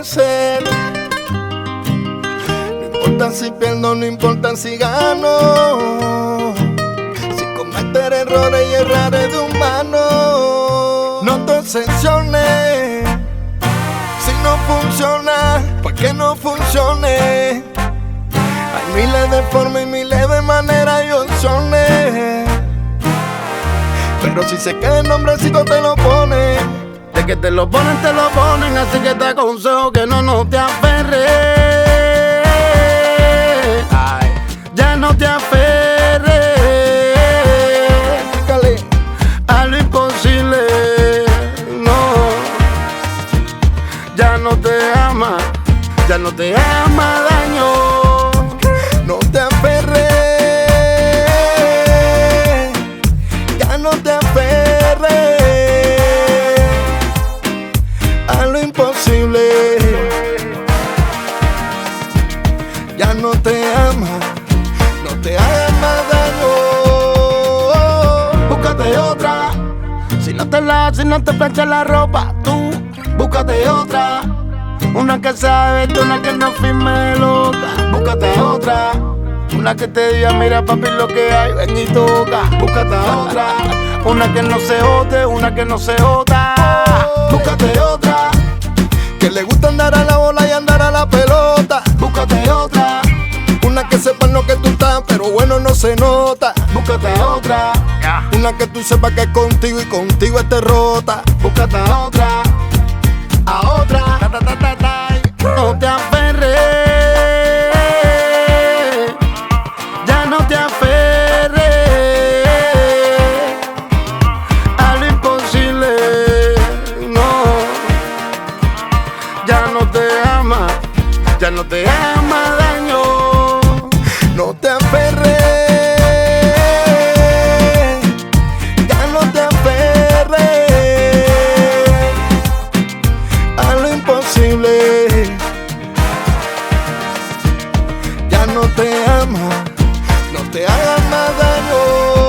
ser. No importa si pierdo, no importa si gano. Si cometer errores y errores de humano. No te obsesiones. Si no funciona, ¿por qué no funcione? Hay miles de formas y miles de maneras y opciones. Pero si se queda el nombrecito te lo ponen. De que te lo ponen, así que te aconsejo que no te aferres. Ay, ya no te aferres a lo imposible, no. Ya no te ama daño. No te aferres, ya no te aferres a lo imposible. Ya no te ama daño. Búscate otra. Si no te plancha la ropa, tú búscate otra. Una que sabe, una que no firme loca. Búscate otra. Una que te diga, mira papi lo que hay, ven y toca. Búscate otra. Una que no se jote, una que no se jota. Búscate otra. Que le gusta andar a la bola y andar a la pelota. Búscate otra. Una que sepa en lo que tú estás, pero bueno no se nota. Búscate otra. Una que tú sepas que es contigo y contigo es derrota. Búscate a otra. A otra. No te aferres. Ya no te aferres a lo imposible, no. Ya no te ama daño. No te aferres, ya no te aferres a lo imposible. Ya no te ama daño.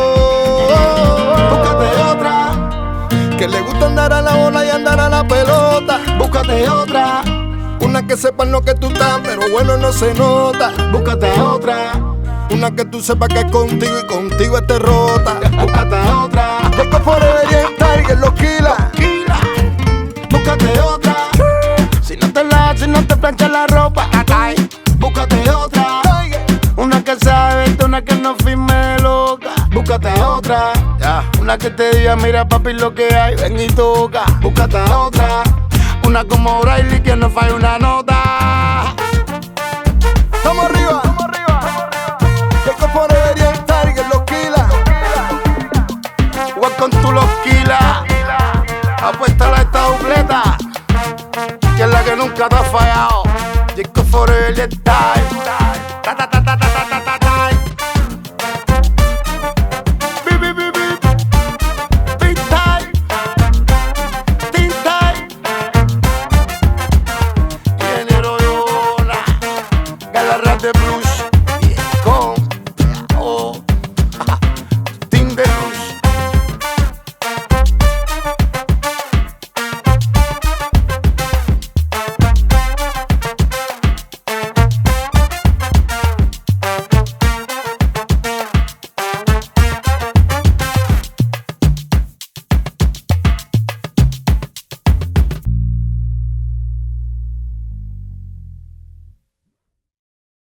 Búscate otra. Que le gusta andar a la bola y andar a la pelota. Búscate otra. Una que sepa en lo que tú estás, pero bueno no se nota. Búscate otra. Una que tú sepas que es contigo y contigo es derrota. Búscate otra. Jacob Forever y el Tiger, los Killa. Búscate otra. Si no te plancha la ropa, búscate otra. Una que sabe, una que no firme loca. Búscate otra. Una que te diga, mira papi lo que hay, ven y toca. Búscate otra. Una como O'Reilly que no falla una nota. Vamos arriba.